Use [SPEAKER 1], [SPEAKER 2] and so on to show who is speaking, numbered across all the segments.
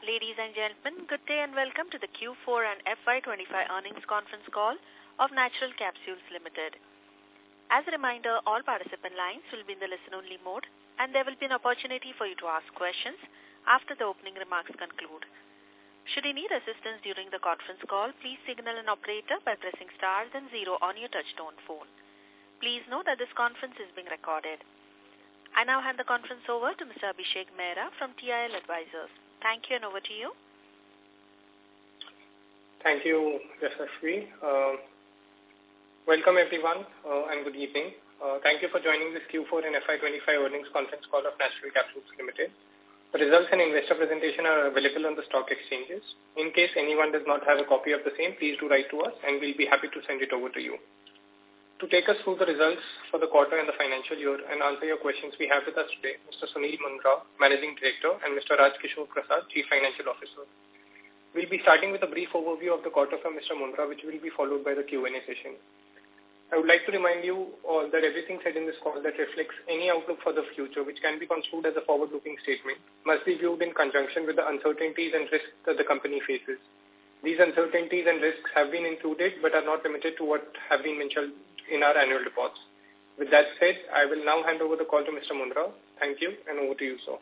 [SPEAKER 1] Ladies and gentlemen, good day and welcome to the Q4 and FY25 earnings conference call of Natural Capsules Limited. As a reminder, all participant lines will be in the listen-only mode and there will be an opportunity for you to ask questions after the opening remarks conclude. Should you need assistance during the conference call, please signal an operator by pressing star then 0 on your touchtone phone. Please note that this conference is being recorded. I now hand the conference over to Mr. Abhishek Mehra from TIL Advisors. Thank you and over to you.
[SPEAKER 2] Thank you, Yashasvi. Welcome everyone and good evening. Thank you for joining this Q4 and FY25 earnings conference call of Natural Capsules Limited. The results and investor presentation are available on the stock exchanges. In case anyone does not have a copy of the same, please do write to us and we'll be happy to send it over to you. To take us through the results for the quarter and the financial year and answer your questions, we have with us today Mr. Sunil Mundra, Managing Director, and Mr. Raj Kishore Prasad, Chief Financial Officer. We'll be starting with a brief overview of the quarter from Mr. Mundra, which will be followed by the Q&A session. I would like to remind you all that everything said in this call that reflects any outlook for the future, which can be construed as a forward-looking statement, must be viewed in conjunction with the uncertainties and risks that the company faces. These uncertainties and risks have been included but are not limited to what have been mentioned in our annual reports. With that said, I will now hand over the call to Mr. Mundra. Thank you, and over to you, sir.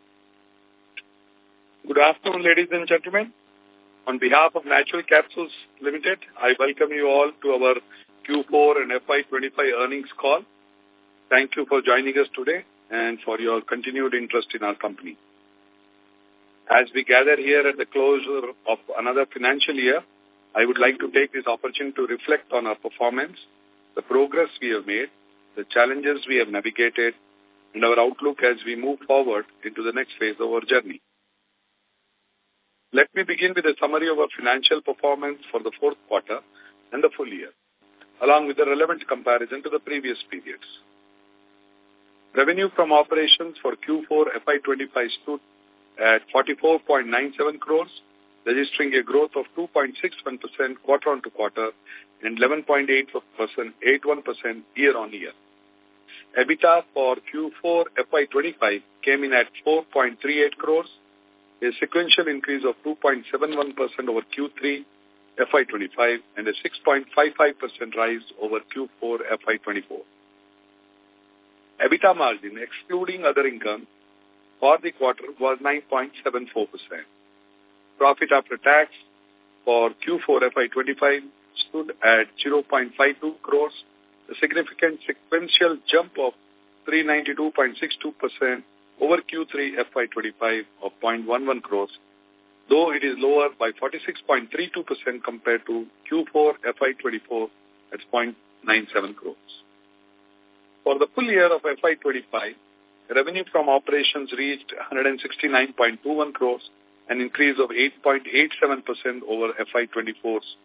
[SPEAKER 3] Good afternoon, ladies and gentlemen. On behalf of Natural Capsules Limited, I welcome you all to our Q4 and FY25 earnings call. Thank you for joining us today and for your continued interest in our company. As we gather here at the closure of another financial year, I would like to take this opportunity to reflect on our performance, the progress we have made, the challenges we have navigated, and our outlook as we move forward into the next phase of our journey. Let me begin with a summary of our financial performance for the fourth quarter and the full year, along with the relevant comparison to the previous periods. Revenue from operations for Q4 FY25 stood at 44.97 crores, registering a growth of 2.61% quarter-on-quarter and 11.81% year-on-year. EBITDA for Q4 FY25 came in at 4.38 crores, a sequential increase of 2.71% over Q3 FY25 and a 6.55% rise over Q4 FY24. EBITDA margin, excluding other income, for the quarter was 9.74%. Profit after tax for Q4 FY25 stood at 0.52 crores, a significant sequential jump of 392.62% over Q3 FY25 of 0.11 crores, though it is lower by 46.32% compared to Q4 FY24 at 0.97 crores. For the full year of FY25, revenue from operations reached 169.21 crores, an increase of 8.87% over FY24's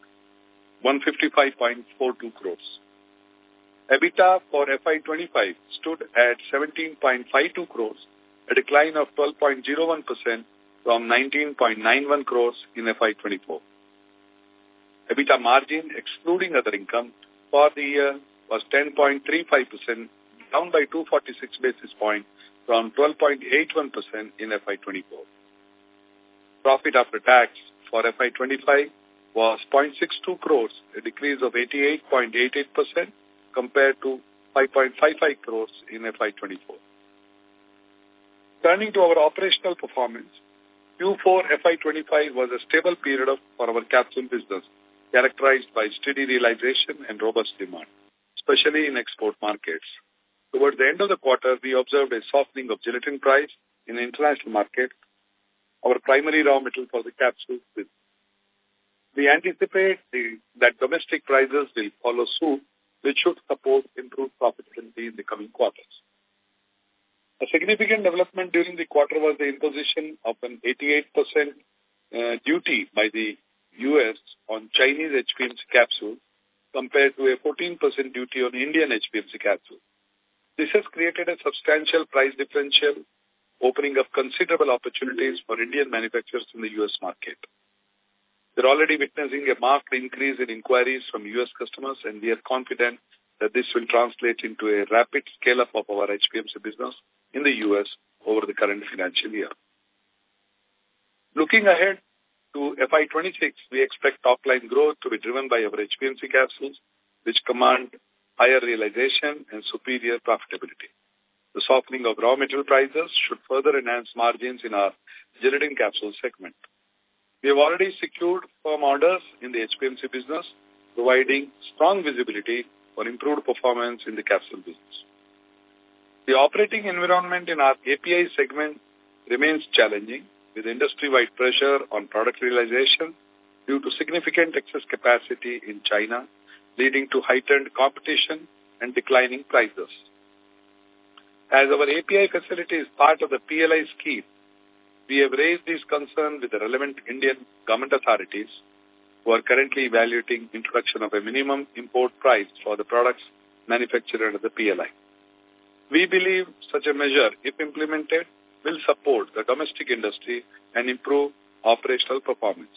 [SPEAKER 3] 155.42 crores. EBITDA for FY25 stood at 17.52 crores, a decline of 12.01% from 19.91 crores in FY24. EBITDA margin, excluding other income, for the year was 10.35%, down by 246 basis points from 12.81% in FY24. Profit after tax for FY25 was 0.62 crores, a decrease of 88.88% compared to 5.55 crores in FY24. Turning to our operational performance, Q4 FY25 was a stable period for our capsule business, characterized by steady realization and robust demand, especially in export markets. Towards the end of the quarter, we observed a softening of gelatin price in the international market, our primary raw material for the capsule business. We anticipate that domestic prices will follow suit, which should support improved profitability in the coming quarters. A significant development during the quarter was the imposition of an 88% duty by the U.S. on Chinese HPMC capsule compared to a 14% duty on Indian HPMC capsule. This has created a substantial price differential, opening up considerable opportunities for Indian manufacturers in the U.S. market. They're already witnessing a marked increase in inquiries from U.S. customers, and we are confident that this will translate into a rapid scale-up of our HPMC business in the U.S. over the current financial year. Looking ahead to FY26, we expect top-line growth to be driven by our HPMC capsules, which command higher realization and superior profitability. The softening of raw material prices should further enhance margins in our gelatin capsule segment. We have already secured firm orders in the HPMC business, providing strong visibility for improved performance in the capsule business. The operating environment in our API segment remains challenging, with industry-wide pressure on product realization due to significant excess capacity in China, leading to heightened competition and declining prices. As our API facility is part of the PLI scheme, we have raised these concerns with the relevant Indian government authorities who are currently evaluating introduction of a minimum import price for the products manufactured under the PLI. We believe such a measure, if implemented, will support the domestic industry and improve operational performance.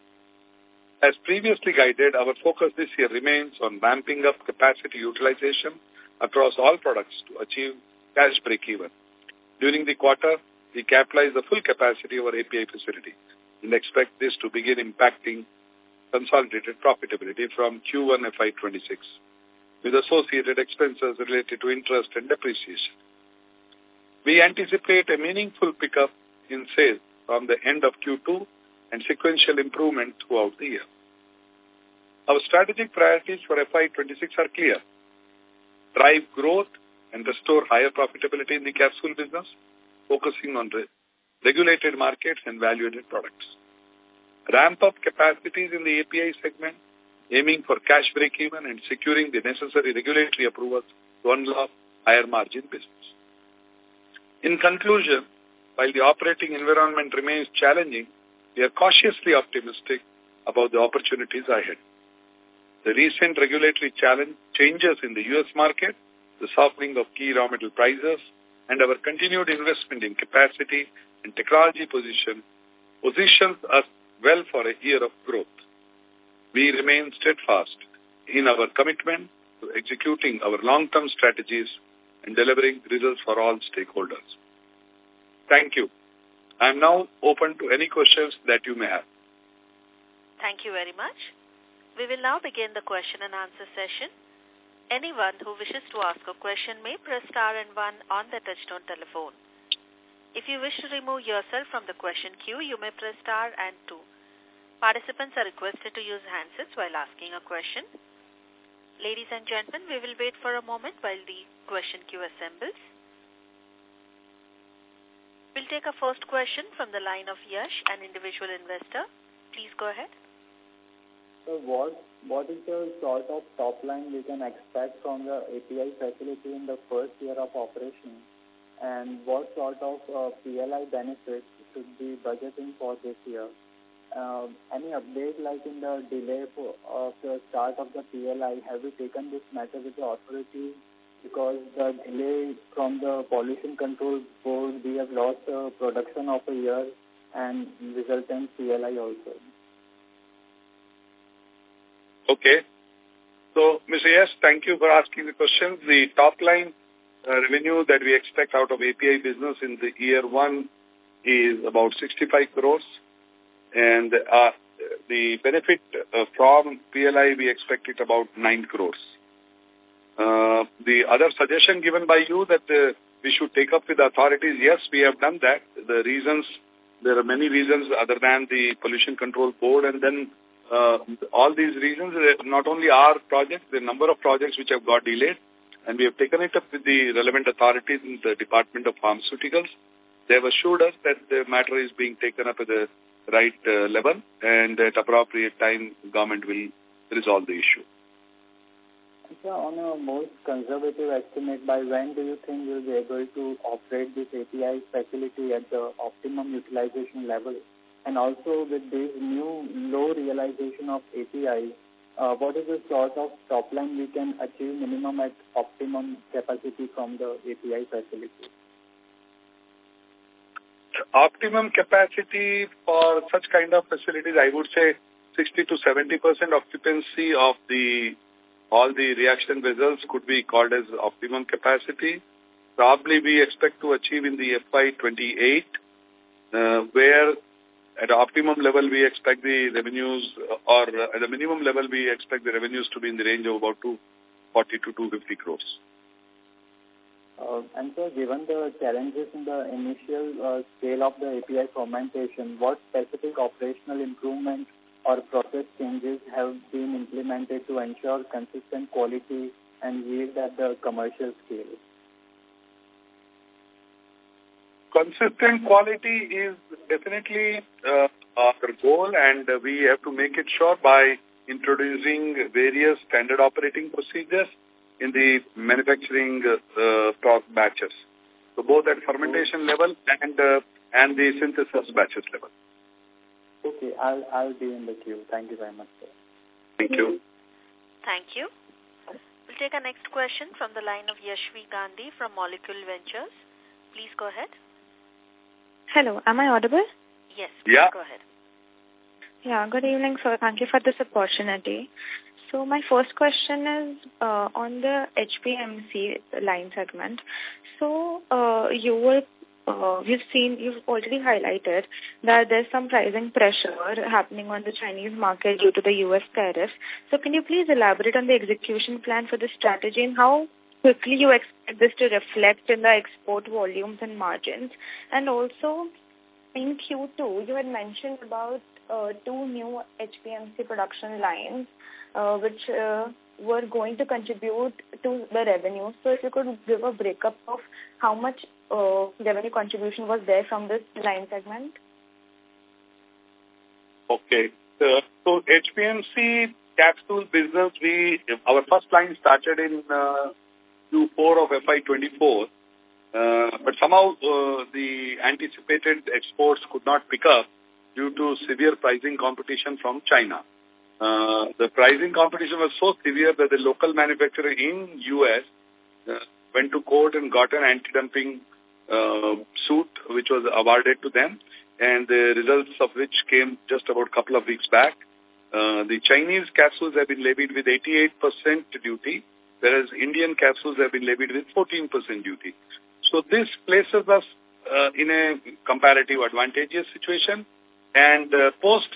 [SPEAKER 3] As previously guided, our focus this year remains on ramping up capacity utilization across all products to achieve cash break-even. During the quarter, we capitalized the full capacity of our API facility and expect this to begin impacting consolidated profitability from Q1 FY26, with associated expenses related to interest and depreciation. We anticipate a meaningful pickup in sales from the end of Q2 and sequential improvement throughout the year. Our strategic priorities for FY26 are clear: drive growth and restore higher profitability in the capsule business, focusing on regulated markets and value-added products. Ramp up capacities in the API segment, aiming for cash break-even and securing the necessary regulatory approvals to unlock higher margin business. In conclusion, while the operating environment remains challenging, we are cautiously optimistic about the opportunities ahead. The recent regulatory changes in the U.S. market, the softening of key raw material prices, and our continued investment in capacity and technology positions us well for a year of growth. We remain steadfast in our commitment to executing our long-term strategies and delivering results for all stakeholders. Thank you. I am now open to any questions that you may have.
[SPEAKER 1] Thank you very much. We will now begin the question and answer session. Anyone who wishes to ask a question may press star and 1 on the touchtone telephone. If you wish to remove yourself from the question queue, you may press star and 2. Participants are requested to use handsets while asking a question. Ladies and gentlemen, we will wait for a moment while the question queue assembles. We'll take a first question from the line of Yash, an individual investor. Please go ahead.
[SPEAKER 4] So what is the sort of top line we can expect from the API facility in the first year of operation? And what sort of PLI benefits should be budgeting for this year? Any update like in the delay of the start of the PLI? Have you taken this matter with the authorities? Because the delay from the Pollution Control Board, we have lost production of a year and resultant PLI also.
[SPEAKER 3] Okay. So, Mr. Yes, thank you for asking the question. The top line revenue that we expect out of API business in the year one is about 65 crores. And the benefit from PLI, we expect it about 9 crores. The other suggestion given by you that we should take up with the authorities, yes, we have done that. The reasons, there are many reasons other than the Pollution Control Board, and then all these reasons, not only our projects, the number of projects which have got delayed, and we have taken it up with the relevant authorities in the Department of Pharmaceuticals. They have assured us that the matter is being taken up at the right level, and at appropriate time, government will resolve the issue.
[SPEAKER 4] So on a most conservative estimate, by when do you think you'll be able to operate this API facility at the optimum utilization level? And also with this new low realization of API, what is the sort of top line we can achieve minimum at optimum capacity from the API facility?
[SPEAKER 3] Optimum capacity for such kind of facilities, I would say 60 to 70% occupancy of all the reaction vessels could be called as optimum capacity. Probably we expect to achieve in the FY28, where at optimum level, we expect the revenues, or at the minimum level, we expect the revenues to be in the range of about 240 to 250 crores.
[SPEAKER 4] And so, given the challenges in the initial scale of the API fermentation, what specific operational improvements or process changes have been implemented to ensure consistent quality and yield at the commercial scale?
[SPEAKER 3] Consistent quality is definitely our goal, and we have to make it sure by introducing various standard operating procedures in the manufacturing stock batches. So both at fermentation level and the synthesis batches level.
[SPEAKER 4] Okay, I'll be in the queue. Thank you very much, sir.
[SPEAKER 3] Thank you.
[SPEAKER 1] Thank you. We'll take our next question from the line of Yashvi Gandhi from Molecule Ventures. Please go ahead.
[SPEAKER 5] Hello, am I audible?
[SPEAKER 1] Yes,
[SPEAKER 3] yeah.
[SPEAKER 1] Go ahead.
[SPEAKER 5] Yeah, good evening, sir. Thank you for this opportunity. So my first question is on the HPMC line segment. So you've already highlighted that there's some pricing pressure happening on the Chinese market due to the U.S. tariffs. So can you please elaborate on the execution plan for this strategy and how quickly you expect this to reflect in the export volumes and margins? And also, in Q2, you had mentioned about 2 new HPMC production lines which were going to contribute to the revenue. So if you could give a breakup of how much revenue contribution was there from this line segment.
[SPEAKER 3] Okay. So HPMC capsule business, our first line started in Q4 of FY24, but somehow the anticipated exports could not pick up due to severe pricing competition from China. The pricing competition was so severe that the local manufacturer in U.S. went to court and got an anti-dumping suit which was awarded to them, and the results of which came just about a couple of weeks back. The Chinese capsules have been levied with 88% duty, whereas Indian capsules have been levied with 14% duty. So this places us in a comparative advantageous situation, and post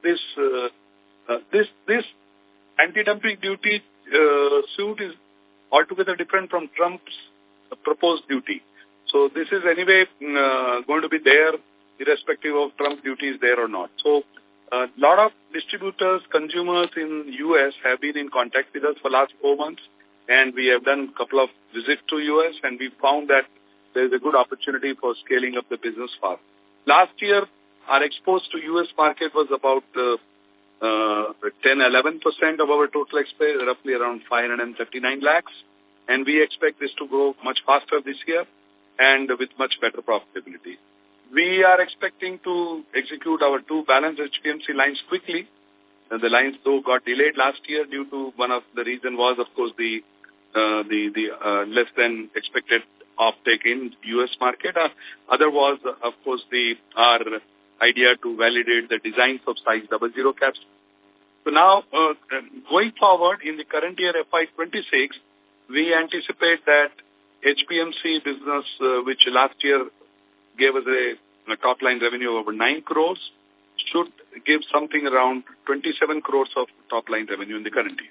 [SPEAKER 3] this anti-dumping duty suit is altogether different from Trump's proposed duty. So this is anyway going to be there irrespective of Trump duty is there or not. So a lot of distributors, consumers in U.S. have been in contact with us for last 4 months, and we have done a couple of visits to U.S. and we found that there is a good opportunity for scaling up the business fast. Last year, our exports to U.S. market was about 10-11% of our total exports, roughly around 539 lakhs. And we expect this to grow much faster this year and with much better profitability. We are expecting to execute our 2 balanced HPMC lines quickly. The lines, though, got delayed last year due to one of the reason was, of course, the less than expected offtake in U.S. market. Other was, of course, our idea to validate the designs of size 00 caps. So now, going forward in the current year FY26, we anticipate that HPMC business, which last year gave us a top line revenue of over 9 crores, should give something around 27 crores of top line revenue in the current year.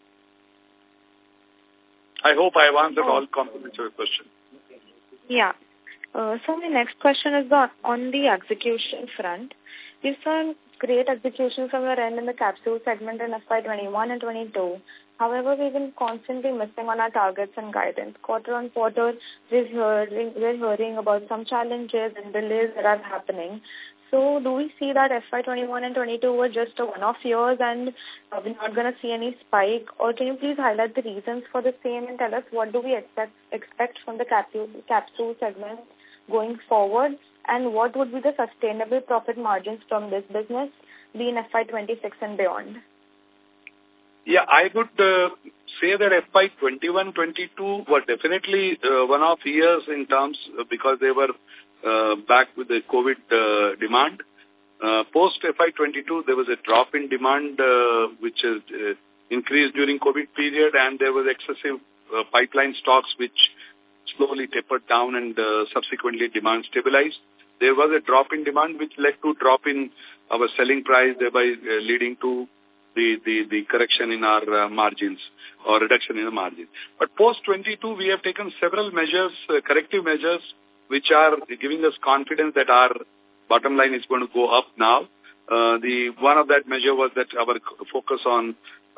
[SPEAKER 3] I hope I have answered all components of your question.
[SPEAKER 5] Yeah. So my next question is on the execution front. You saw great execution from your end in the capsule segment in FY21 and 22. However, we've been constantly missing on our targets and guidance. Quarter on quarter, we're hearing about some challenges and delays that are happening. So do we see that FY21 and 22 were just a one-off years and we're not going to see any spike? Or can you please highlight the reasons for the same and tell us what do we expect from the capsule segment going forward? And what would be the sustainable profit margins from this business be in FY26 and beyond?
[SPEAKER 3] Yeah, I would say that FY21-22 were definitely one-off years in terms because they were back with the COVID demand. Post FY22, there was a drop in demand which increased during COVID period, and there was excessive pipeline stocks which slowly tapered down and subsequently demand stabilized. there was a drop in demand which led to drop in our selling price, thereby leading to the correction in our margins or reduction in the margin. But post-22, we have taken several measures, corrective measures, which are giving us confidence that our bottom line is going to go up now. One of that measure was that our focus on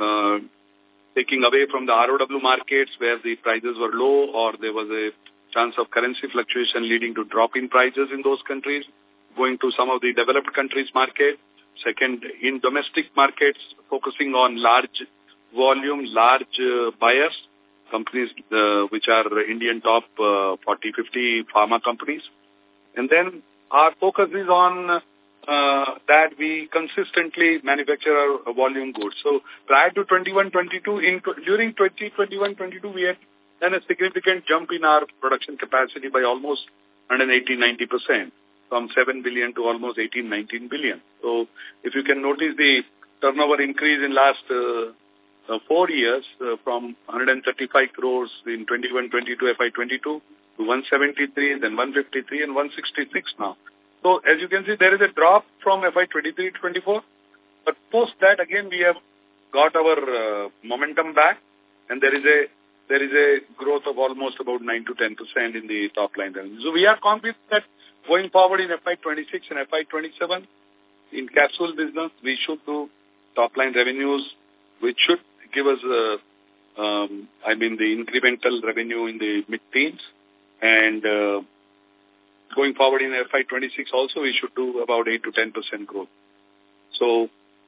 [SPEAKER 3] taking away from the ROW markets where the prices were low or there was a chance of currency fluctuation leading to drop in prices in those countries, going to some of the developed countries market. Second, in domestic markets, focusing on large volume, large buyers, companies which are Indian top 40, 50 pharma companies. And then our focus is on that we consistently manufacture our volume goods. So prior to 21-22, during 2021-22, we had done a significant jump in our production capacity by almost 180-90%, from 7 billion to almost 18-19 billion. So if you can notice the turnover increase in last 4 years from 135 crores in 21-22 FY22 to 173, then 153 and 166 now. So as you can see, there is a drop from FY23 to 24, but post that again we have got our momentum back, and there is a growth of almost about 9 to 10% in the top line. So we are confident that going forward in FY26 and FY27 in capsule business, we should do top line revenues, which should give us the incremental revenue in the mid-teens, and going forward in FY26 also, we should do about 8 to 10% growth. So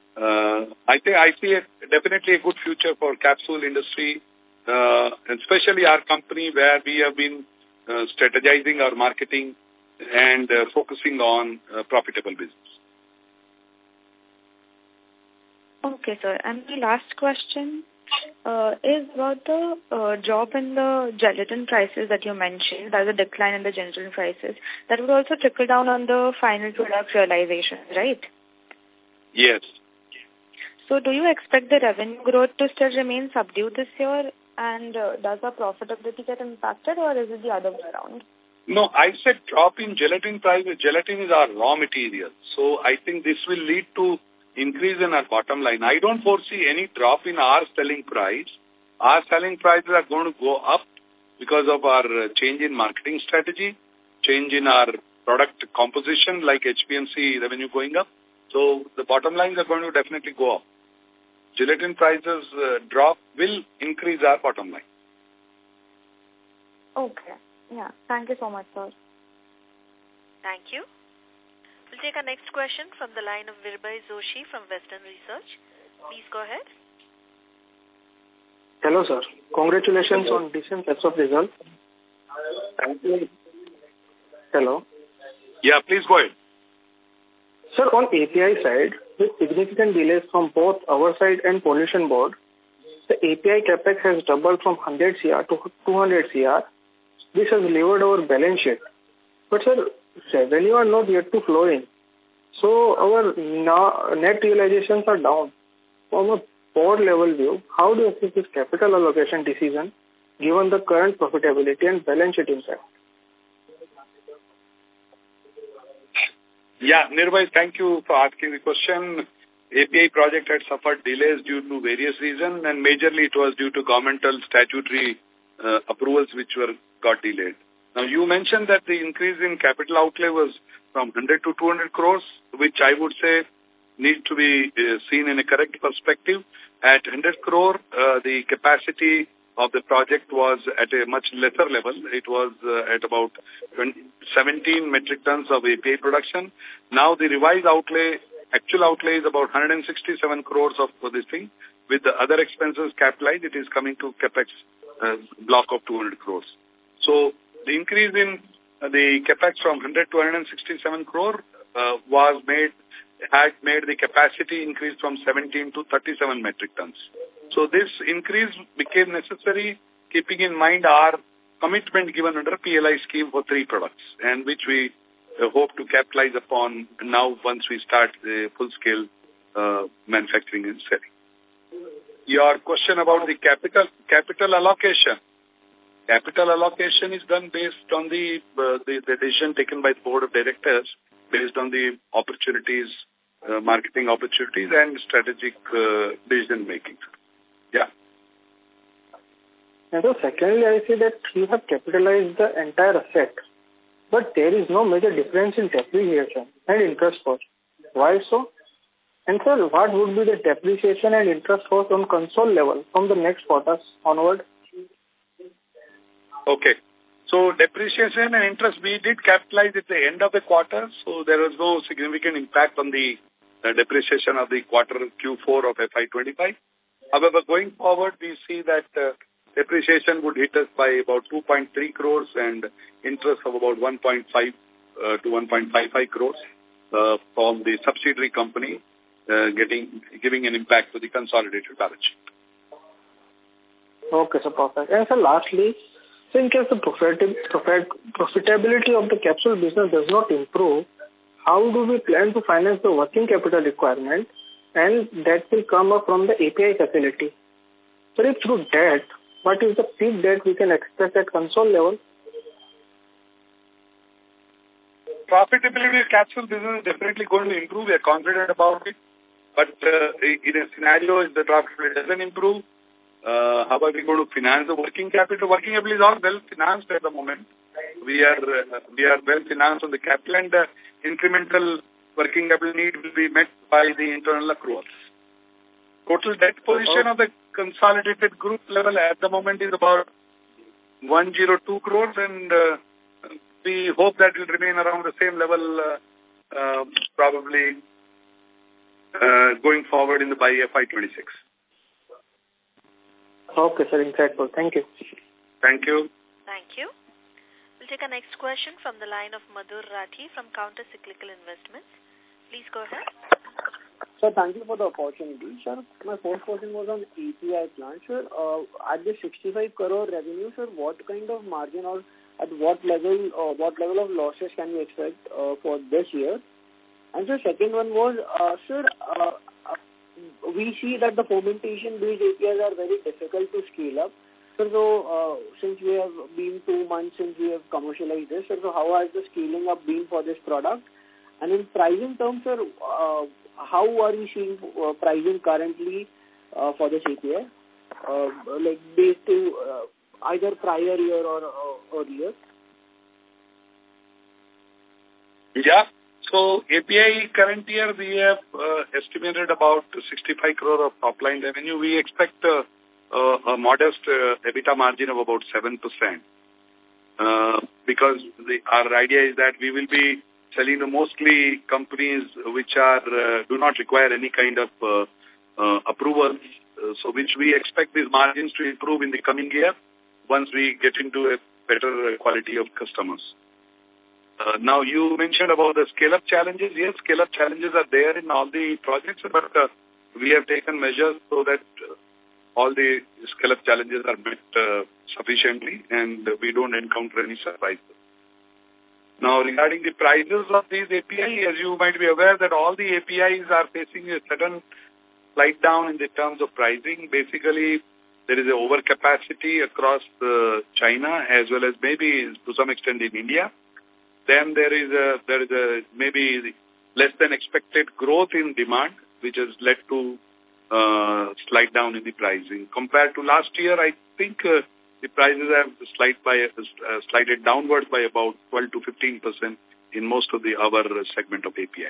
[SPEAKER 3] I see definitely a good future for capsule industry, especially our company where we have been strategizing our marketing and focusing on profitable business.
[SPEAKER 5] Okay, sir. And the last question is about the drop in the gelatin prices that you mentioned. There's a decline in the gelatin prices. That would also trickle down on the final product realization, right?
[SPEAKER 3] Yes.
[SPEAKER 5] So do you expect the revenue growth to still remain subdued this year? And does the profitability get impacted, or is it the other way around?
[SPEAKER 3] No, I said drop in gelatin prices. Gelatin is our raw material. So I think this will lead to increase in our bottom line. I don't foresee any drop in our selling price. Our selling prices are going to go up because of our change in marketing strategy, change in our product composition like HPMC revenue going up. So the bottom lines are going to definitely go up. Gelatin prices drop will increase our bottom line.
[SPEAKER 5] Okay. Yeah. Thank you so much, sir.
[SPEAKER 1] Thank you. We'll take our next question from the line of Virbhai Joshi from Western Research. Please go ahead.
[SPEAKER 6] Hello, sir. Congratulations on decent sets of results. Thank you. Hello.
[SPEAKER 3] Yeah, please go ahead.
[SPEAKER 6] Sir, on API side, with significant delays from both our side and pollution board, the API capex has doubled from 100 CR to 200 CR. This has levered our balance sheet. But sir, revenue are not yet to flow in. So our net realizations are down. From a board level view, how do you assess this capital allocation decision given the current profitability and balance sheet impact?
[SPEAKER 3] Yeah, Nirbhai, thank you for asking the question. API project had suffered delays due to various reasons, and majorly it was due to governmental statutory approvals which got delayed. Now, you mentioned that the increase in capital outlay was from 100 to 200 crores, which I would say needs to be seen in a correct perspective. At 100 crore, the capacity of the project was at a much lesser level. It was at about 17 metric tons of API production. Now, the revised outlay, actual outlay is about 167 crores for this thing. With the other expenses capitalized, it is coming to capex block of 200 crores. So, the increase in the capex from 100 to 167 crore had made the capacity increase from 17 to 37 metric tons. So this increase became necessary keeping in mind our commitment given under PLI scheme for 3 products, and which we hope to capitalize upon now once we start the full-scale manufacturing and selling. Your question about the capital allocation. capital allocation is done based on the decision taken by the board of directors based on the opportunities, marketing opportunities and strategic decision making. Yeah.
[SPEAKER 6] And so secondly, I see that you have capitalized the entire asset, but there is no major difference in depreciation and interest cost. Why so? And sir, what would be the depreciation and interest cost on console level from the next quarters onward?
[SPEAKER 3] Okay. So depreciation and interest, we did capitalize at the end of the quarter, so there was no significant impact on the depreciation of the quarter Q4 of FY25. However, going forward, we see that depreciation would hit us by about 2.3 crores and interest of about 1.5 to 1.55 crores from the subsidiary company, giving an impact to the consolidated balance sheet.
[SPEAKER 6] Okay, so perfect. And so lastly, so in case the profitability of the capsule business does not improve, how do we plan to finance the working capital requirement, and that will come up from the API facility? So if through debt, what is the peak debt we can expect at console level?
[SPEAKER 3] Profitability of capsule business is definitely going to improve. We are confident about it. But in a scenario, if the profitability doesn't improve, how are we going to finance the working capital? Working capital is all well financed at the moment. We are well financed on the capital, and incremental working capital need will be met by the internal accruals. Total debt position of the consolidated group level at the moment is about 102 crores, and we hope that will remain around the same level probably going forward by FY26.
[SPEAKER 6] Okay, sir. Insightful. Thank you.
[SPEAKER 3] Thank you.
[SPEAKER 1] Thank you. We'll take a next question from the line of Madhur Rathi from Counter Cyclical Investments. Please go ahead.
[SPEAKER 7] Sir, thank you for the opportunity. Sir, my first question was on API plant. Sir, at the 65 crore revenue, sir, what kind of margin or at what level of losses can we expect for this year? And the second one was, sir, we see that the fermentation-based APIs are very difficult to scale up. So, since we have been 2 months since we have commercialized this, so how has the scaling up been for this product? And in pricing terms, sir, how are we seeing pricing currently for this API, like based to either prior year or earlier?
[SPEAKER 3] Yeah. So API current year we have estimated about 65 crore of top line revenue. We expect a modest EBITDA margin of about 7%. Because our idea is that we will be selling to mostly companies which are do not require any kind of approval, so which we expect these margins to improve in the coming year once we get into a better quality of customers. Now, you mentioned about the scale-up challenges. Yes, scale-up challenges are there in all the projects, but we have taken measures so that all the scale-up challenges are met sufficiently and we don't encounter any surprises. Now, regarding the prices of these API, as you might be aware that all the APIs are facing a sudden slide down in the terms of pricing. Basically, there is an overcapacity across China as well as maybe to some extent in India. Then there is a maybe less than expected growth in demand, which has led to slide down in the pricing. Compared to last year, I think the prices have slided downwards by about 12 to 15% in most of the other segment of APIs.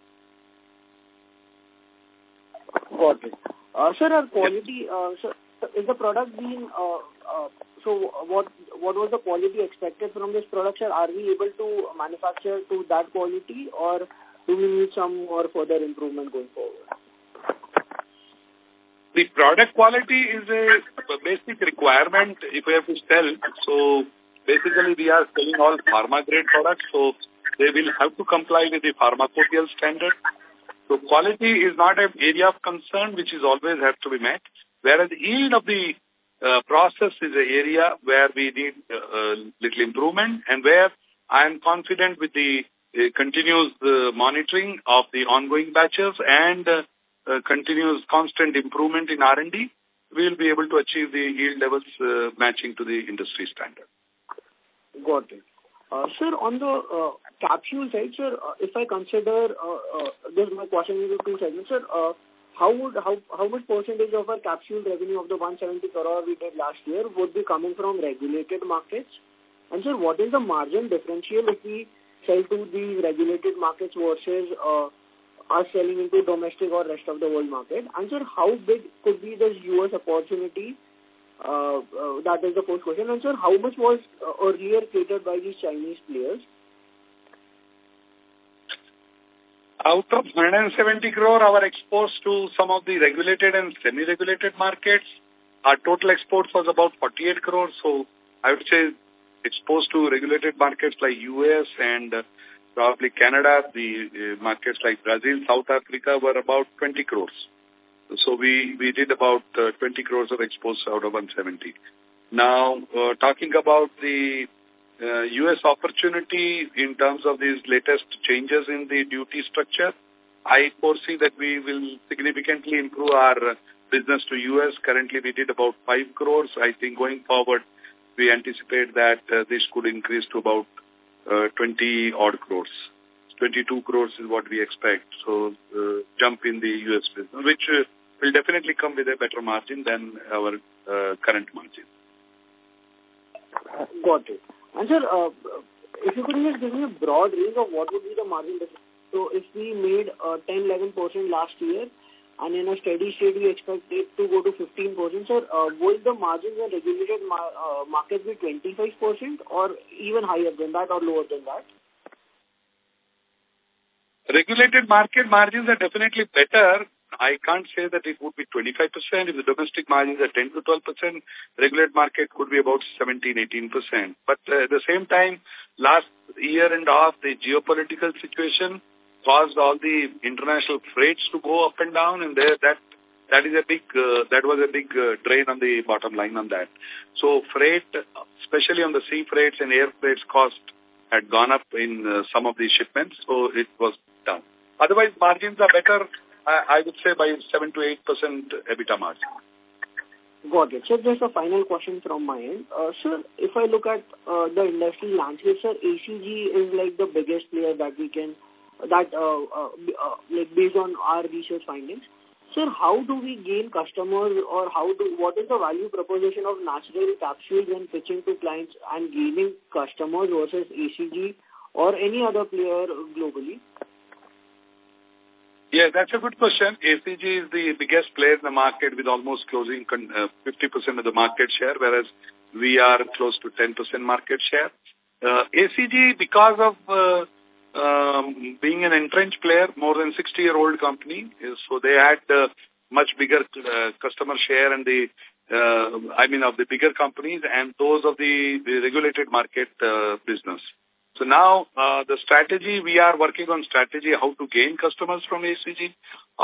[SPEAKER 7] Got it. Sir, our quality, sir, is the product being, so what was the quality expected from this product, sir? Are we able to manufacture to that quality, or do we need some more further improvement going forward?
[SPEAKER 3] The product quality is a basic requirement if we have to sell. So basically we are selling all pharma grade products, so they will have to comply with the pharmacopoeial standard. So quality is not an area of concern which is always have to be met, whereas the yield of the process is an area where we need little improvement, and where I am confident with the continuous monitoring of the ongoing batches and continuous constant improvement in R&D, we will be able to achieve the yield levels matching to the industry standard.
[SPEAKER 7] Got it. Sir, on the capsule side, sir, if I consider, this my question is two segments, sir. How much percentage of our capsule revenue of the 170 crore we did last year would be coming from regulated markets? And sir, what is the margin differential if we sell to the regulated markets versus us selling into domestic or rest of the world market? And sir, how big could be this US opportunity? That is the first question. And sir, how much was earlier catered by these Chinese players?
[SPEAKER 3] Out of 170 crore, our exports to some of the regulated and semi-regulated markets, our total exports was about 48 crore. So I would say exposed to regulated markets like US and probably Canada, the markets like Brazil, South Africa were about 20 crores. So we did about 20 crores of exports out of 170. Now, talking about the U.S. opportunity in terms of these latest changes in the duty structure, I foresee that we will significantly improve our business to U.S. Currently, we did about 5 crores. I think going forward, we anticipate that this could increase to about 20 odd crores. 22 crores is what we expect. So, jump in the U.S. business, which will definitely come with a better margin than our current margin.
[SPEAKER 7] Got it. And sir, if you could just give me a broad range of what would be the margin difference. So if we made 10-11% last year, and in a steady state we expect it to go to 15%, sir, will the margins in regulated markets be 25% or even higher than that or lower than that?
[SPEAKER 3] Regulated market margins are definitely better. I can't say that it would be 25%. If the domestic margins are 10 to 12%, regulated market could be about 17-18%. But at the same time, last year and a half, the geopolitical situation caused all the international freights to go up and down, and that was a big drain on the bottom line on that. So freight, especially on the sea freights and air freights, cost had gone up in some of these shipments, so it was down. Otherwise, margins are better, I would say, by 7 to 8% EBITDA margin.
[SPEAKER 7] Got it. So just a final question from my end. Sir, if I look at the industry landscape, sir, ACG is like the biggest player that we can, like based on our research findings. Sir, how do we gain customers, or what is the value proposition of natural capsules when pitching to clients and gaining customers versus ACG or any other player globally?
[SPEAKER 3] Yeah, that's a good question. ACG is the biggest player in the market with almost closing 50% of the market share, whereas we are close to 10% market share. ACG, because of being an entrenched player, more than 60-year-old company, so they had much bigger customer share and of the bigger companies and those of the regulated market business. So now the strategy, we are working on strategy how to gain customers from ACG.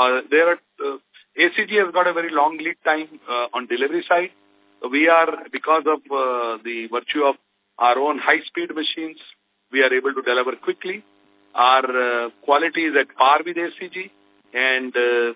[SPEAKER 3] ACG has got a very long lead time on delivery side. We are, because of the virtue of our own high-speed machines, we are able to deliver quickly. Our quality is at par with ACG, and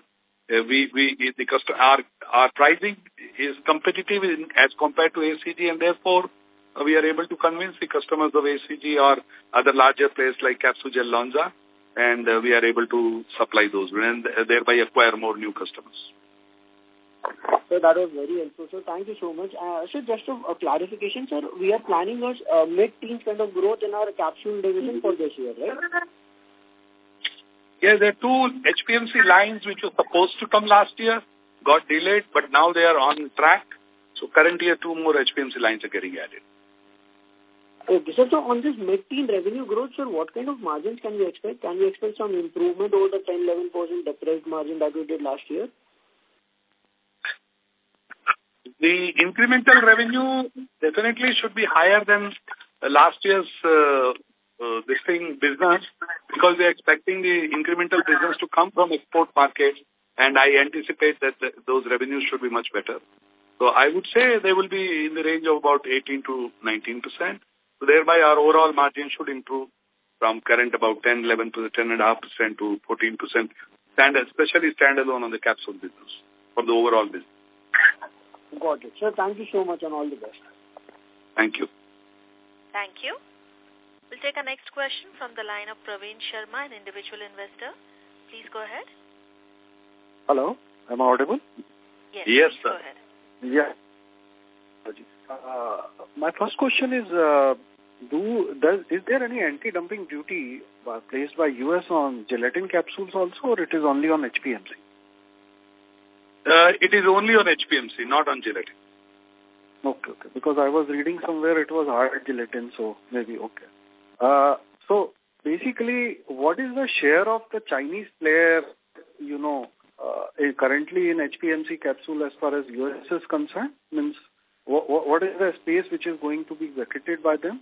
[SPEAKER 3] our pricing is competitive as compared to ACG, and therefore we are able to convince the customers of ACG or other larger players like Capsugel Lonza, and we are able to supply those and thereby acquire more new customers.
[SPEAKER 7] So that was very helpful, sir. Thank you so much. So just a clarification, sir, we are planning a mid-teens kind of growth in our capsule division for this year, right?
[SPEAKER 3] Yes, there are 2 HPMC lines which were supposed to come last year, got delayed, but now they are on track. So currently 2 more HPMC lines are getting added.
[SPEAKER 7] Okay, so on this mid-teen revenue growth, sir, what kind of margins can we expect? Can we expect some improvement over the 10-11% depressed margin that we did last year?
[SPEAKER 3] The incremental revenue definitely should be higher than last year's business, because we are expecting the incremental business to come from export markets, and I anticipate that those revenues should be much better. So I would say they will be in the range of about 18 to 19%. So thereby our overall margin should improve from current about 10-11 to 10.5% to 14%, especially standalone on the capsule business, for the overall business.
[SPEAKER 7] Got it. Sir, thank you so much and all the best.
[SPEAKER 3] Thank you.
[SPEAKER 1] Thank you. We'll take our next question from the line of Praveen Sharma, an individual investor. Please go ahead.
[SPEAKER 8] Hello, am I audible?
[SPEAKER 1] Yes,
[SPEAKER 3] sir.
[SPEAKER 1] Go ahead.
[SPEAKER 8] Yeah. My first question is, is there any anti-dumping duty placed by US on gelatin capsules also, or it is only on HPMC?
[SPEAKER 3] It is only on HPMC, not on gelatin.
[SPEAKER 8] Okay. Because I was reading somewhere it was hard gelatin, so maybe okay. So basically, what is the share of the Chinese player, currently in HPMC capsule as far as US is concerned? Means what is the space which is going to be vacated by them?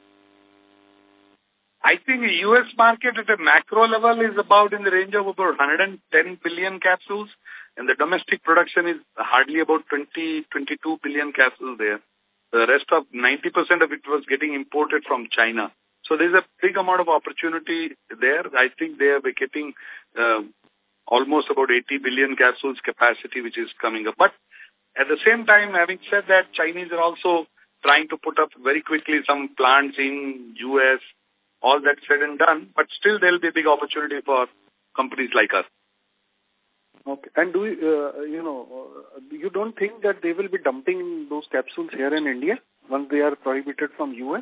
[SPEAKER 3] I think the US market at a macro level is about in the range of about 110 billion capsules, and the domestic production is hardly about 22 billion capsules there. The rest of 90% of it was getting imported from China. So there's a big amount of opportunity there. I think they are vacating almost about 80 billion capsules capacity, which is coming up. But at the same time, having said that, Chinese are also trying to put up very quickly some plants in US, all that said and done, but still there will be a big opportunity for companies like us.
[SPEAKER 8] Okay. And do you don't think that they will be dumping those capsules here in India once they are prohibited from US?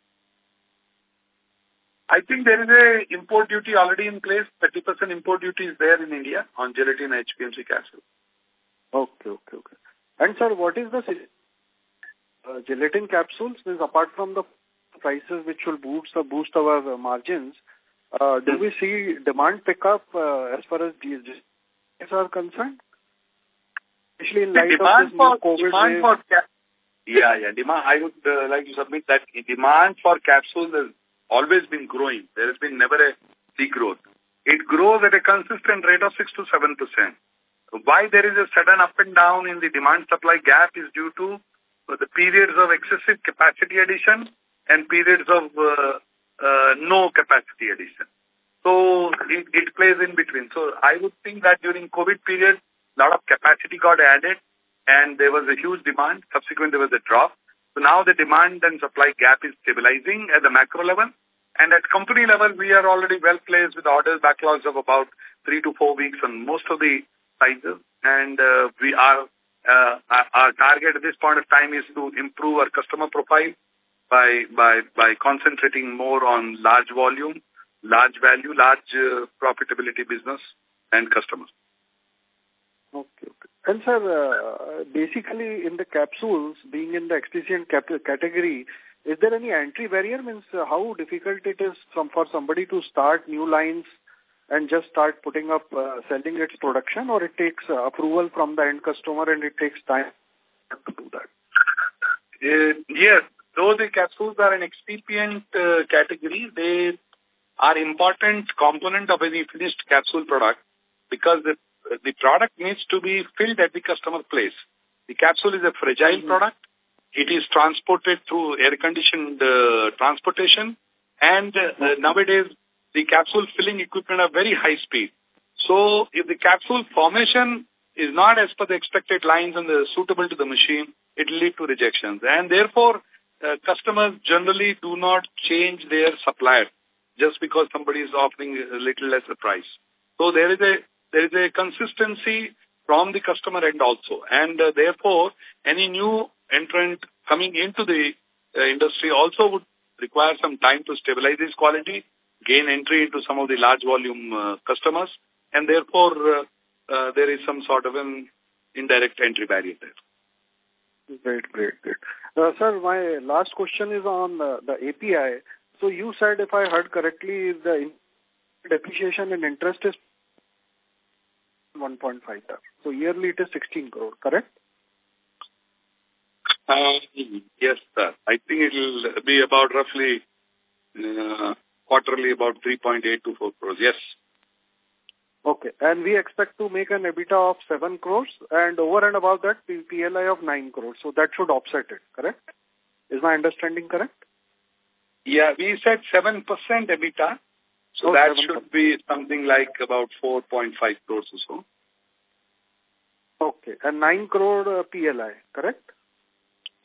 [SPEAKER 3] I think there is a import duty already in place. 30% import duty is there in India on gelatin and HPMC capsule.
[SPEAKER 8] Okay. And sir, what is the gelatin capsules? Means apart from the prices which will boost our margins, do we see demand pick up as far as these are concerned? Especially in light of this COVID wave.
[SPEAKER 3] Demand. I would like to submit that demand for capsules has always been growing. There has been never a degrowth. It grows at a consistent rate of 6 to 7%. Why there is a sudden up and down in the demand-supply gap is due to the periods of excessive capacity addition and periods of no capacity addition. So it plays in between. So I would think that during COVID period, a lot of capacity got added and there was a huge demand. Subsequently, there was a drop. So now the demand and supply gap is stabilizing at the macro level. And at company level, we are already well placed with orders backlogs of about 3 to 4 weeks on most of the sizes. And our target at this point of time is to improve our customer profile by concentrating more on large volume, large value, large profitability business and customers.
[SPEAKER 8] Okay. And sir, basically in the capsules, being in the excipient category, is there any entry barrier? Means how difficult it is for somebody to start new lines and just start putting up, selling its production, or it takes approval from the end customer and it takes time to do that?
[SPEAKER 3] Yes. Though the capsules are an excipient category, they are important component of any finished capsule product because the product needs to be filled at the customer place. The capsule is a fragile product. It is transported through air-conditioned transportation, and nowadays the capsule filling equipment are very high speed. So if the capsule formation is not as per the expected lines and suitable to the machine, it will lead to rejections. And therefore, customers generally do not change their supplier just because somebody is offering a little lesser price. So there is a consistency from the customer end also. And therefore, any new entrant coming into the industry also would require some time to stabilize this quality, gain entry into some of the large volume customers, and therefore there is some sort of an indirect entry barrier there.
[SPEAKER 8] Great. Sir, my last question is on the API. So you said, if I heard correctly, the depreciation and interest is 1.5 lakh. So yearly it is 16 crore, correct?
[SPEAKER 3] Yes, sir. I think it will be about roughly quarterly about 3.8 to 4 crores. Yes.
[SPEAKER 8] Okay. And we expect to make an EBITDA of 7 crores and over and above that, PLI of 9 crores. So that should offset it, correct? Is my understanding correct?
[SPEAKER 3] Yeah, we said 7% EBITDA. So that 7%. Should be something like about 4.5 crores or so.
[SPEAKER 8] Okay. And 9 crore PLI, correct?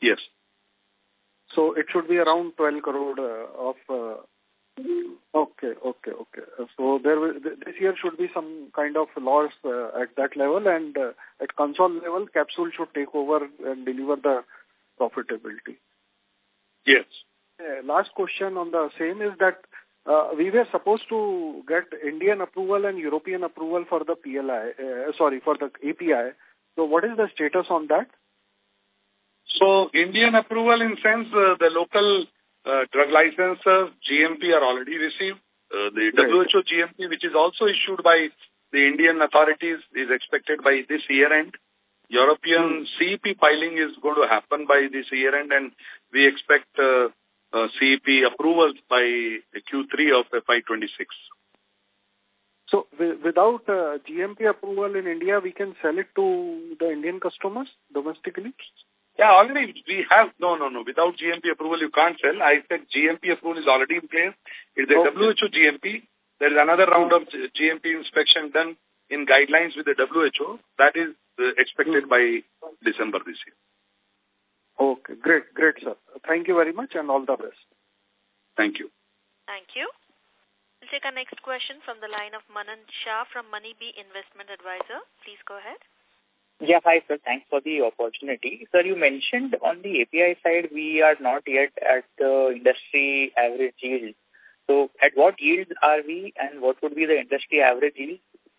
[SPEAKER 3] Yes.
[SPEAKER 8] So it should be around 12 crore of... Okay. So this year should be some kind of loss at that level, and at console level, Capsule should take over and deliver the profitability.
[SPEAKER 3] Yes.
[SPEAKER 8] Last question on the same is that we were supposed to get Indian approval and European approval for the for the API. So what is the status on that?
[SPEAKER 3] So Indian approval in sense, the local drug licenses, GMP are already received. The WHO GMP, which is also issued by the Indian authorities, is expected by this year end. European CEP filing is going to happen by this year end, and we expect CEP approvals by Q3 of FY26.
[SPEAKER 8] So without GMP approval in India, we can sell it to the Indian customers domestically?
[SPEAKER 3] Yeah, already we have. No. Without GMP approval, you can't sell. I said GMP approval is already in place. It's the WHO GMP. There is another round of GMP inspection done in guidelines with the WHO. That is expected by December this year.
[SPEAKER 8] Okay, great, sir. Thank you very much and all the best.
[SPEAKER 3] Thank you.
[SPEAKER 1] Thank you. We'll take our next question from the line of Manan Shah from Moneybee Investment Advisor. Please go ahead.
[SPEAKER 9] Yeah, hi sir. Thanks for the opportunity. Sir, you mentioned on the API side we are not yet at the industry average yield. So at what yields are we and what would be the industry average yield?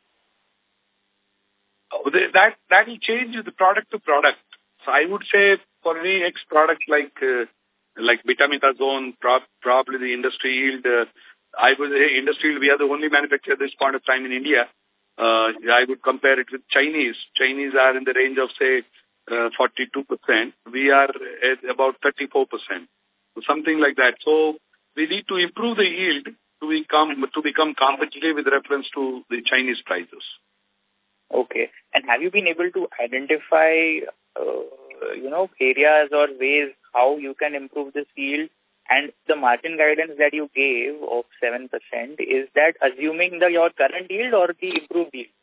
[SPEAKER 3] That will change the product to product. So I would say for any X product like betamethasone, probably the industry yield, I would say industry yield, we are the only manufacturer at this point of time in India. I would compare it with Chinese. Chinese are in the range of, say, 42%. We are at about 34%. So something like that. So we need to improve the yield to become competitive with reference to the Chinese prices.
[SPEAKER 9] Okay. And have you been able to identify, areas or ways how you can improve this yield? And the margin guidance that you gave of 7%, is that assuming your current yield or the improved yield?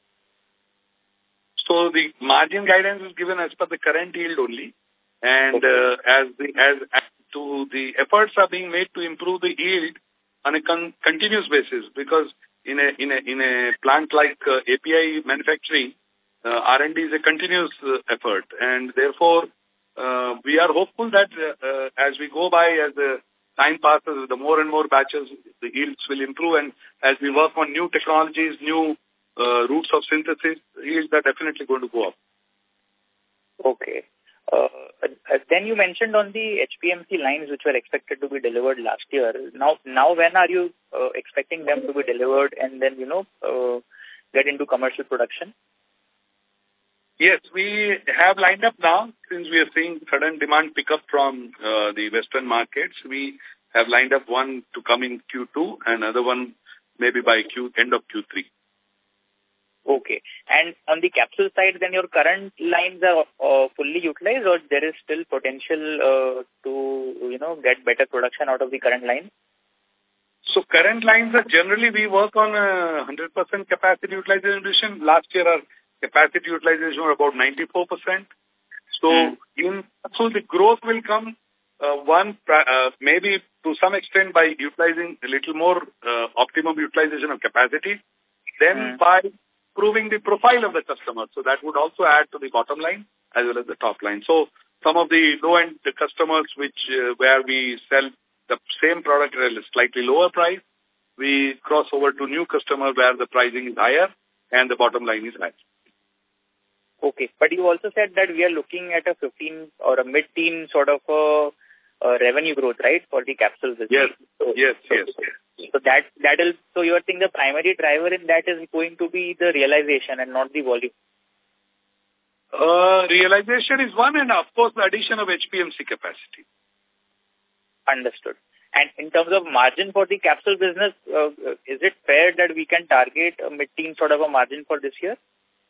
[SPEAKER 3] So the margin guidance is given as per the current yield only. And as the efforts are being made to improve the yield on a continuous basis, because in a plant like API manufacturing, R&D is a continuous effort. And therefore, we are hopeful that as we go by, as the time passes, the more and more batches, the yields will improve. And as we work on new technologies, new routes of synthesis, yields are definitely going to go up.
[SPEAKER 9] Okay. Then you mentioned on the HPMC lines which were expected to be delivered last year. Now when are you expecting them to be delivered and then, get into commercial production?
[SPEAKER 3] Yes, we have lined up now. Since we are seeing sudden demand pick up from the Western markets, we have lined up one to come in Q2 and another one maybe by end of Q3.
[SPEAKER 9] Okay. And on the capsule side, then your current lines are fully utilized or there is still potential to, get better production out of the current line?
[SPEAKER 3] So current lines are generally we work on 100% capacity utilization. Last year our capacity utilization was about 94%. So so the growth will come, maybe to some extent by utilizing a little more optimum utilization of capacity, then by improving the profile of the customer. So that would also add to the bottom line as well as the top line. So some of the low-end customers where we sell the same product at a slightly lower price, we cross over to new customers where the pricing is higher and the bottom line is higher.
[SPEAKER 9] Okay. But you also said that we are looking at a 15 or a mid-teen sort of revenue growth, right, for the capsule business?
[SPEAKER 3] Yes.
[SPEAKER 9] So you are saying the primary driver in that is going to be the realization and not the volume?
[SPEAKER 3] Realization is one, and of course the addition of HPMC capacity.
[SPEAKER 9] Understood. And in terms of margin for the capsule business, is it fair that we can target a mid-teen sort of a margin for this year?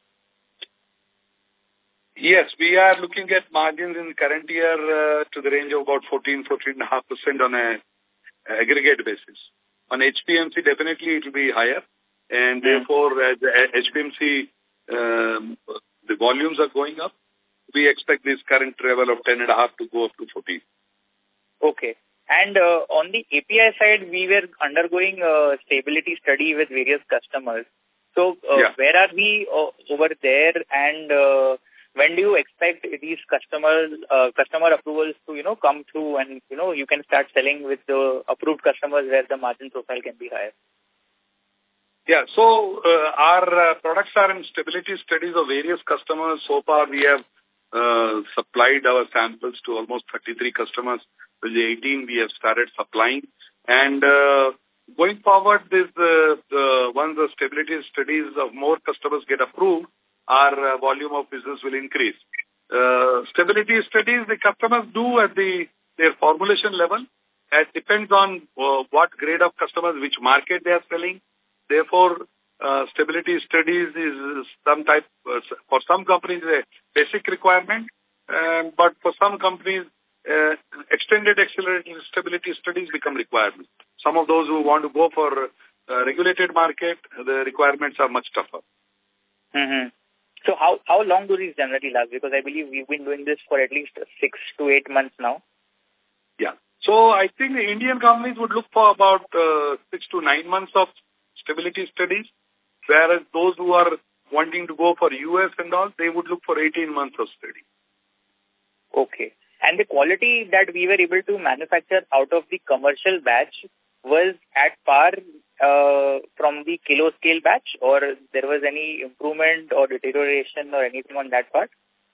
[SPEAKER 3] Yes, we are looking at margins in the current year to the range of about 14.5% on an aggregate basis. On HPMC, definitely it will be higher. And therefore, as HPMC, the volumes are going up, we expect this current level of 10.5 to go up to 14.
[SPEAKER 9] Okay. And on the API side, we were undergoing a stability study with various customers. So where are we over there, and when do you expect these customer approvals to, come through and, you can start selling with the approved customers where the margin profile can be higher?
[SPEAKER 3] Yeah, so our products are in stability studies of various customers. So far, we have supplied our samples to almost 33 customers. With the 18, we have started supplying. And going forward, once the stability studies of more customers get approved, our volume of business will increase. Stability studies, the customers do at their formulation level. It depends on what grade of customers, which market they are selling. Therefore, stability studies is some type, for some companies, a basic requirement, but for some companies, extended accelerated stability studies become requirements. Some of those who want to go for regulated market, the requirements are much tougher.
[SPEAKER 9] Mm-hmm. So how long do these generally last? Because I believe we've been doing this for at least 6 to 8 months now.
[SPEAKER 3] Yeah. So I think the Indian companies would look for about 6 to 9 months of stability studies, whereas those who are wanting to go for US and all, they would look for 18 months of study.
[SPEAKER 9] Okay. And the quality that we were able to manufacture out of the commercial batch was at par from the kilo scale batch, or there was any improvement or deterioration or anything on that part?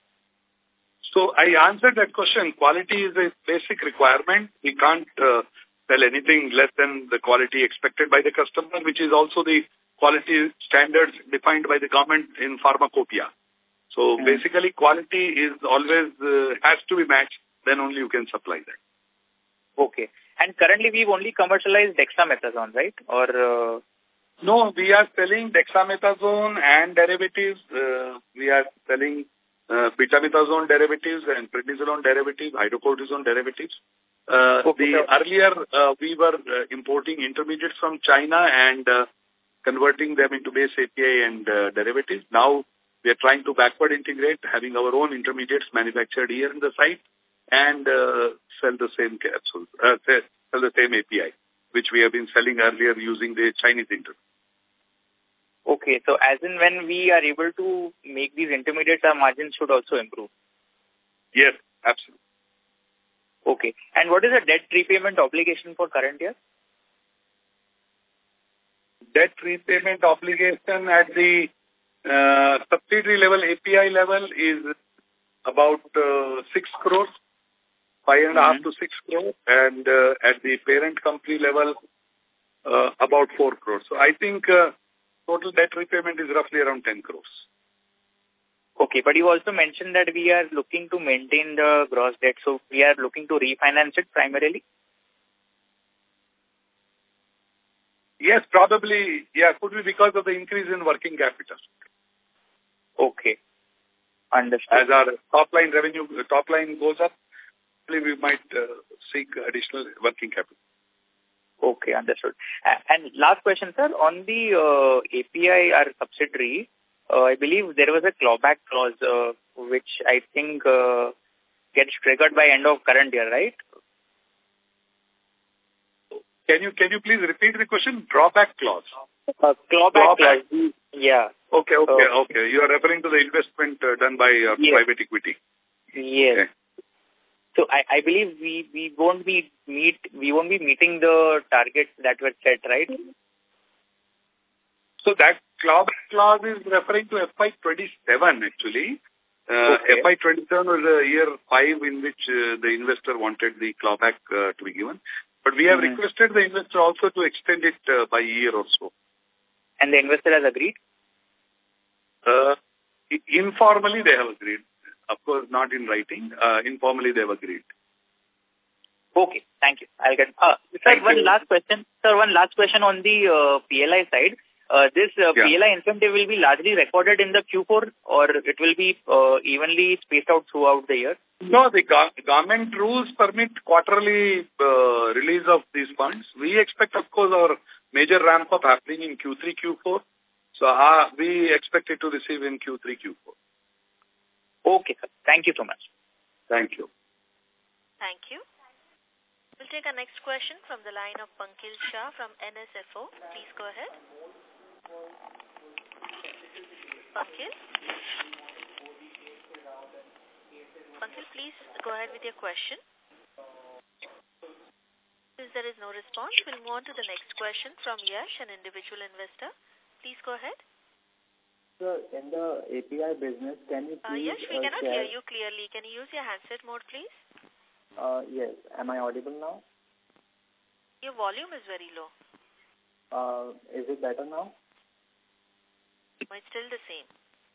[SPEAKER 3] So I answered that question. Quality is a basic requirement. We can't sell anything less than the quality expected by the customer, which is also the quality standards defined by the government in pharmacopoeia. So basically quality is always has to be matched, then only you can supply that.
[SPEAKER 9] Okay. And currently we've only commercialized dexamethasone, right? Or
[SPEAKER 3] No, we are selling dexamethasone and derivatives. We are selling betamethasone derivatives and prednisolone derivatives, hydrocortisone derivatives. Earlier, we were importing intermediates from China and converting them into base API and derivatives. Now, we are trying to backward integrate, having our own intermediates manufactured here in the site and sell the same capsules, sell the same API, which we have been selling earlier using the Chinese intermediates.
[SPEAKER 9] Okay, so as in when we are able to make these intermediates, our margins should also improve?
[SPEAKER 3] Yes, absolutely.
[SPEAKER 9] Okay. And what is the debt repayment obligation for current year?
[SPEAKER 3] Debt repayment obligation at the subsidiary level, API level, is about 6 crores, 5.5 to 6 crores, and at the parent company level, about 4 crores. So I think total debt repayment is roughly around 10 crores.
[SPEAKER 9] Okay, but you also mentioned that we are looking to maintain the gross debt, so we are looking to refinance it primarily?
[SPEAKER 3] Yes, probably. Yeah, could be because of the increase in working capital.
[SPEAKER 9] Okay, understood.
[SPEAKER 3] As our top line revenue, top line goes up, we might seek additional working capital.
[SPEAKER 9] Okay, understood. And last question, sir, on the API, our subsidiary, I believe there was a clawback clause, which I think gets triggered by end of current year, right?
[SPEAKER 3] Can you please repeat the question? Drawback clause.
[SPEAKER 9] Clawback clause. Yeah.
[SPEAKER 3] Okay. You are referring to the investment done by private equity.
[SPEAKER 9] Yes. Okay. So I believe we won't be meeting the targets that were set, right?
[SPEAKER 3] So that clawback clause is referring to FY27 actually. Okay. FY27 was the year 5 in which the investor wanted the clawback to be given. But we have requested the investor also to extend it by a year or so.
[SPEAKER 9] And the investor has agreed?
[SPEAKER 3] Informally, they have agreed. Of course, not in writing. Informally, they have agreed.
[SPEAKER 9] Okay, thank you. I'll get. Sir, one last question. Sir, one last question on the PLI side. This PLI incentive will be largely recorded in the Q4, or it will be evenly spaced out throughout the year?
[SPEAKER 3] No, the government rules permit quarterly release of these funds. We expect, of course, our major ramp-up happening in Q3, Q4. So we expect it to receive in Q3, Q4.
[SPEAKER 9] Okay, sir. Thank you so much.
[SPEAKER 3] Thank you.
[SPEAKER 1] Thank you. We'll take our next question from the line of Pankil Shah from NSFO. Please go ahead. Pankil? Pankil, please go ahead with your question. Since there is no response, we'll move on to the next question from Yash, an individual investor. Please go ahead.
[SPEAKER 4] Sir, in the API business, can you please
[SPEAKER 1] Yash, we cannot hear you clearly. Can you use your handset mode, please?
[SPEAKER 4] Yes. Am I audible now?
[SPEAKER 1] Your volume is very low.
[SPEAKER 4] Is it better now?
[SPEAKER 1] It's still the same.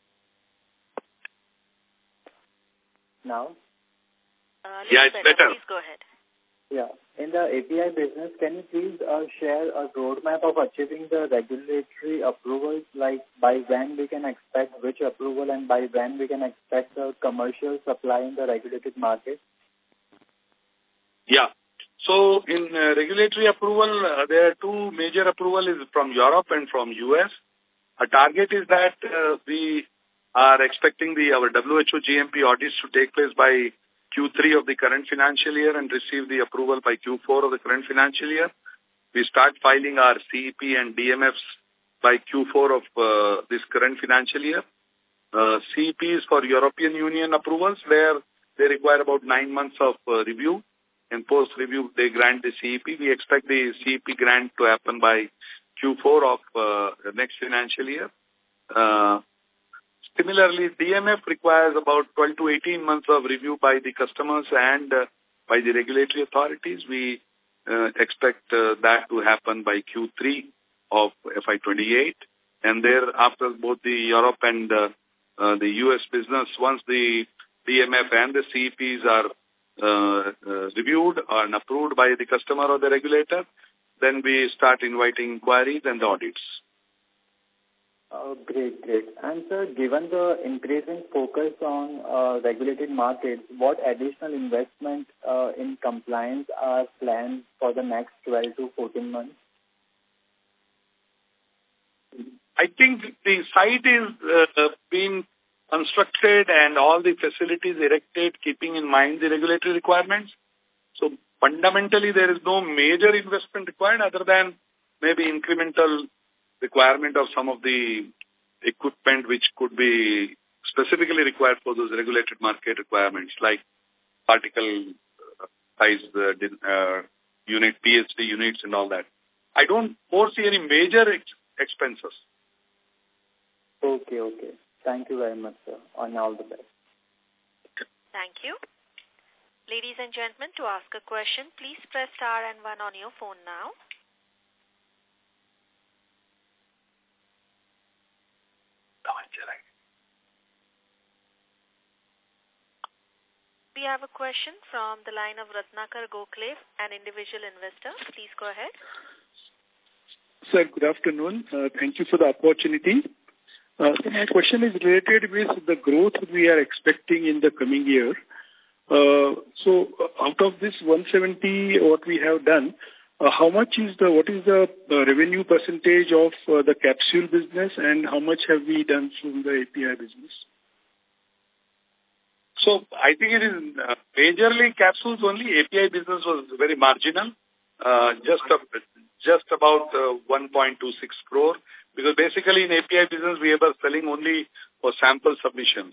[SPEAKER 4] Now?
[SPEAKER 3] It's better.
[SPEAKER 1] Please go ahead.
[SPEAKER 4] Yeah. In the API business, can you please share a roadmap of achieving the regulatory approvals, like by when we can expect which approval and by when we can expect the commercial supply in the regulated market?
[SPEAKER 3] Yeah. So in regulatory approval, there are two major approvals from Europe and from US. Our target is that we are expecting our WHO GMP audits to take place by Q3 of the current financial year and receive the approval by Q4 of the current financial year. We start filing our CEP and DMFs by Q4 of this current financial year. CEP is for European Union approvals, where they require about 9 months of review. And post-review, they grant the CEP. We expect the CEP grant to happen by Q4 of the next financial year. Similarly, DMF requires about 12 to 18 months of review by the customers and by the regulatory authorities. We expect that to happen by Q3 of FY28. And thereafter, both the Europe and the US business, once the DMF and the CEPs are reviewed and approved by the customer or the regulator, then we start inviting inquiries and audits.
[SPEAKER 4] Great. And sir, given the increasing focus on regulated markets, what additional investment in compliance are planned for the next 12 to 14 months?
[SPEAKER 3] I think the site is being constructed and all the facilities erected, keeping in mind the regulatory requirements. So fundamentally, there is no major investment required other than maybe incremental requirement of some of the equipment which could be specifically required for those regulated market requirements, like particle size unit, PhD units and all that. I don't foresee any major expenses.
[SPEAKER 4] Okay. Thank you very much, sir. And all the best.
[SPEAKER 1] Thank you. Ladies and gentlemen, to ask a question, please press star and 1 on your phone now. We have a question from the line of Ratnakar Gokhale, an individual investor. Please go ahead.
[SPEAKER 10] Sir, good afternoon. Thank you for the opportunity. So my question is related with the growth we are expecting in the coming year. So out of this 170, what we have done, what is the revenue percentage of the capsule business, and how much have we done from the API business?
[SPEAKER 3] So I think it is majorly capsules only. API business was very marginal, just about 1.26 crore. Because basically in API business, we were selling only for sample submissions.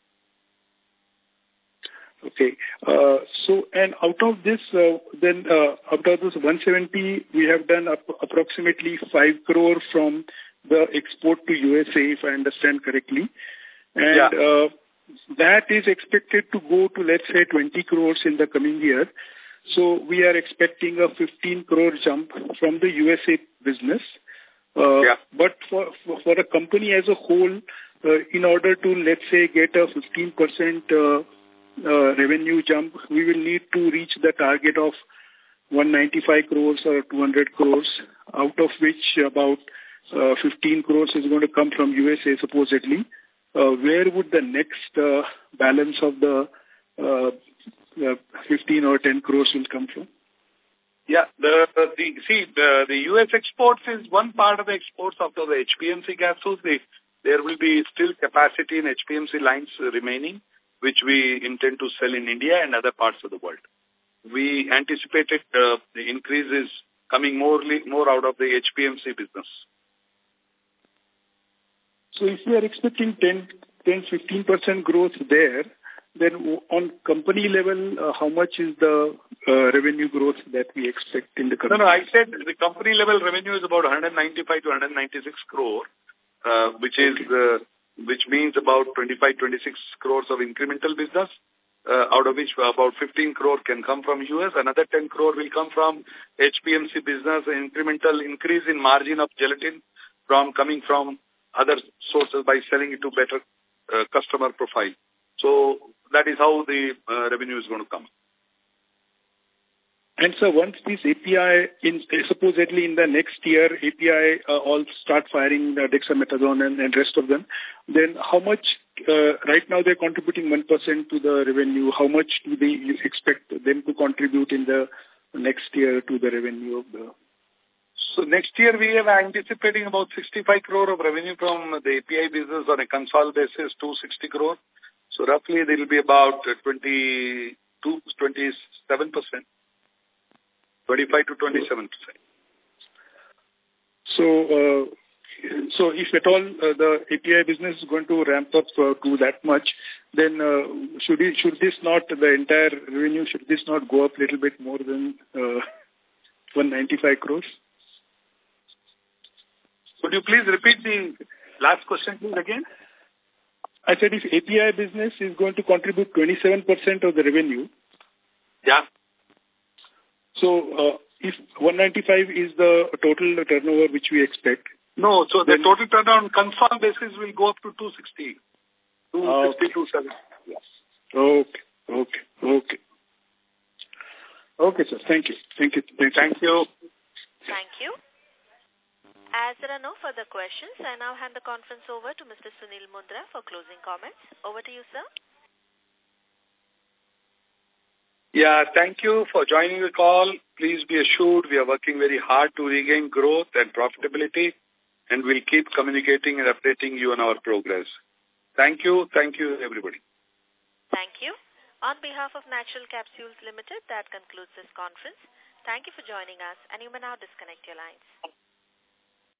[SPEAKER 10] Okay. So, and out of this, out of this 170, we have done approximately 5 crore from the export to USA, if I understand correctly. And that is expected to go to, let's say, 20 crores in the coming year. So we are expecting a 15 crore jump from the USA business. But for a company as a whole, in order to, let's say, get a 15% revenue jump, we will need to reach the target of 195 crores or 200 crores, out of which about 15 crores is going to come from USA, supposedly. Where would the next balance of the 15 or 10 crores will come from?
[SPEAKER 3] Yeah, the US exports is one part of the exports of the HPMC capsules. There will be still capacity in HPMC lines remaining. which we intend to sell in India and other parts of the world. We anticipated the increase is coming more out of the HPMC business.
[SPEAKER 10] So if we are expecting 10-15% growth there, then on company level, how much is the revenue growth that we expect in the company?
[SPEAKER 3] No, I said the company level revenue is about 195 to 196 crore, which means about 25-26 crores of incremental business, out of which about 15 crore can come from US. Another 10 crore will come from HPMC business, incremental increase in margin of gelatin coming from other sources by selling it to better customer profile. So that is how the revenue is going to come.
[SPEAKER 10] And so once this API, supposedly in the next year, API all start firing dexamethasone and rest of them, then how much, right now they're contributing 1% to the revenue, how much do you expect them to contribute in the next year to the revenue of the...
[SPEAKER 3] So next year we are anticipating about 65 crore of revenue from the API business on a consolidated basis, 260 crore. So roughly there will be about 27%. 25 to 27%.
[SPEAKER 10] So if at all the API business is going to ramp up to that much, then should this not, the entire revenue, should this not go up a little bit more than 195 crores?
[SPEAKER 3] Could you please repeat the last question please again?
[SPEAKER 10] I said if API business is going to contribute 27% of the revenue.
[SPEAKER 3] Yeah.
[SPEAKER 10] So if 195 is the total turnover which we expect.
[SPEAKER 3] No, so the total turnover on consolidated basis will go up to 260. 260, 270. Yes.
[SPEAKER 10] Okay. Okay, sir. Thank you.
[SPEAKER 3] Thank you.
[SPEAKER 1] Thank you. As there are no further questions, I now hand the conference over to Mr. Sunil Mundra for closing comments. Over to you, sir.
[SPEAKER 3] Yeah, thank you for joining the call. Please be assured we are working very hard to regain growth and profitability, and we'll keep communicating and updating you on our progress. Thank you, everybody.
[SPEAKER 1] Thank you. On behalf of Natural Capsules Limited, that concludes this conference. Thank you for joining us, and you may now disconnect your lines.